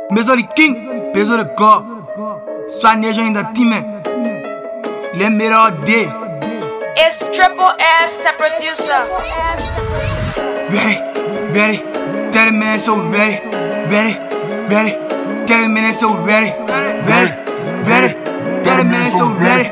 Maison du King, Maison de God. Soit nation in the team. Les meilleurs day. It's Triple S, the producer. Ready. 30 minutes so ready. 30 minutes so ready. 30 minutes so ready.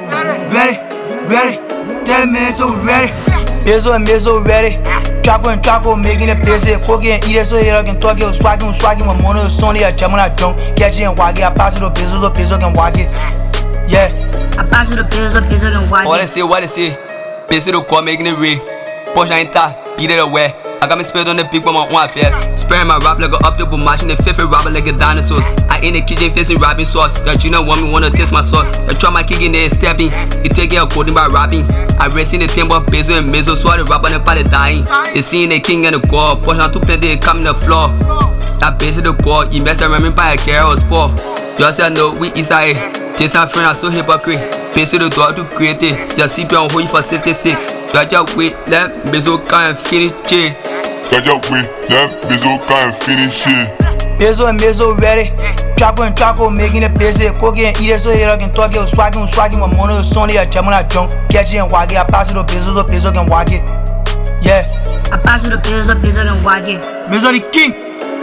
30 minutes so ready. Maison ready. Trapo, making it busy. Cooking, eat it so you can talk it. Swagging, my mono, Sony, a Chamona junk. Catching and wagging, I pass it to peso can wag it. Yeah. I pass it to peso can wag it. What I say? Peso to call making it rig. Push I ain't tight, beat it away. I got me spilled on the peak with my own affairs. Spraying my rap like a up double mashing the fifth rapper like a dinosaurs. I in the kitchen facing rapping sauce. That you know want me wanna taste my sauce. I try my kick in there stepping. You take it coding by rapping. I racing the timber, peso and mezzo, so the rapper and father dying. They seeing the king and the core. Push on 2 plenty, come in the floor. That base of the core, you mess around me by a carrot sport. Just I know we is I. Taste our friend, I so hypocrite. Peso the door to create it. Your CP on hold you for safety sick. Just wait, let Bezo can't finish it. Just wait, let Bezo can't finish it. Peso and Maison ready. Trapo, making it busy. Cooking, eat it so you can talk it. Swagging, my mono, Sony, a Chamona junk. Catching and wagging, I pass it to peso can wag it. Yeah. I pass it to peso can wag it. Maison du King.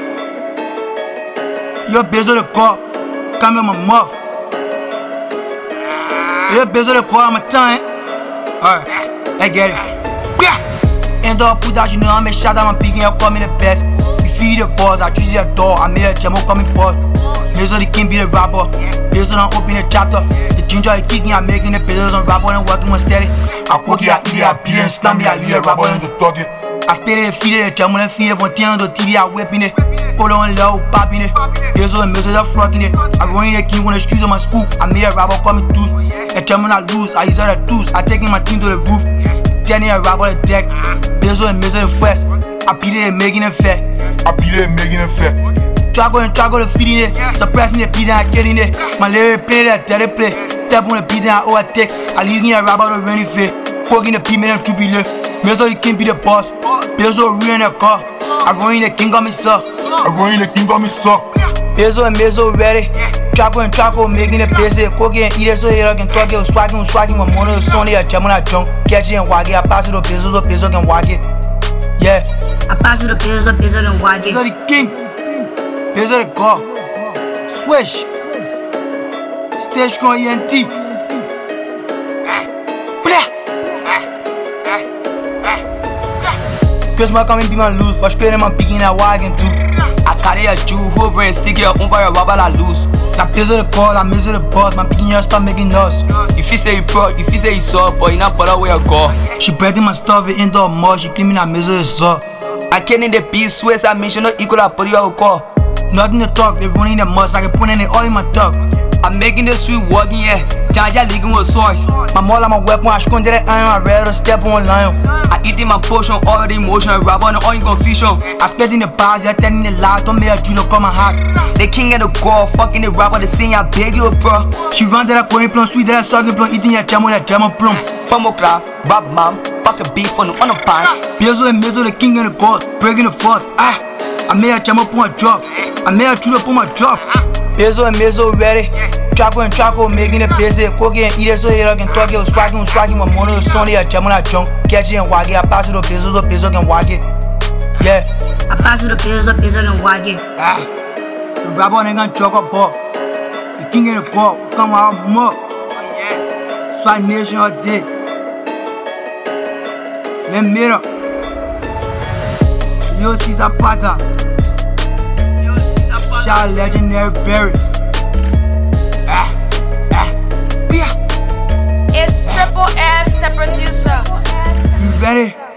Yo, Bezo the God. Come in my mouth. Yo, Bezo the God, I'm a time. Alright. I get it. Yeah. End up put that, you know I'm a shot, I'm picking up, coming the best. We feed the balls, I choose your door, I made a jamo coming pause. Maison the King be the rapper. Peso don't open the chapter. The ginger is kicking, I'm making the pesos on rapper and working on steady. I cook it, I eat it, I beat it, and slam it, I leave it, rapper and the talk it. I spit it, feed it, jamo and feed it, from 10 to TV, I whipping it. Polo and low, popping it. Peso and Maison, they're flocking it. I running the King on the streets of my school, I made a rapper coming loose. A jamo I lose, I use all the tools, I taking my team to the roof. Danny a rap on the deck. Peso and Maison the first. I beat it and making it fair. Trago the feeding it. Suppressing the beat and I getting it. My lyric play that dead play. Step on the beat and I overtake. I leave me a rap out of rainy fit. Poking the beat, man, I'm too be lit. Maison the King be the boss. Peso ruin the car. I running the King got me suck. Peso and Maison ready. Trapo, making it busy. Cooking, eat it so you can talk it. Swagging, my mono, Sony, a Chamona junk. Catching and wagging, I pass it to peso can wag it. Yeah. I pass it to peso can wag it. Maison the King, Peso the God. Swish. Stage con ENT. Christmas coming be my loose. For straight I'm picking that wagon too. I carry a Jew, who and stick your own by a rubber la loose. That Peso the God, I Maison the boss. My picking your start making us. If you say you proud, if you say you saw, but you not bother where you go. She breathing my stuff in indoor mud. She cleaning that Maison the saw. I can't in the peace, swears I mention no equal, I put you out call. Nothing to talk, they running the must. I can put in it all in my talk. I'm making the sweet walking, yeah. Jaja leaking with sauce. My mall, I'm a weapon. I scored that iron. I read to step on lion. I eat in my potion, all the emotion, rap on all in confusion. I spit in the bars, they're telling the lies. Don't make a Juno come and hot. The king and the girl, fucking the rapper, the sing, I beg you, bro. She run that a coin plum, sweet that a sucking plum, eating your jam that jam plum. Pomo crab, rap mom, fuck a beef on the pan. Peso and Maison, the King and the God, breaking the force. I made a jam up on my drop. I made a true up on my drop. Peso and Maison ready. Trapo, making it busy. Cooking, eat it so you can talk it. Swagging, my mono, Sony, a Chamona junk. Catching and wagging, I pass it to peso can wag it. Yeah. I pass it to peso can wag it. The rapper ain't gonna talk about. The King and the God, come out more. Swag nation all day. Let me up. Yo, Caesar Pata. Shout legendary Barry. It's Triple S, the producer. You ready?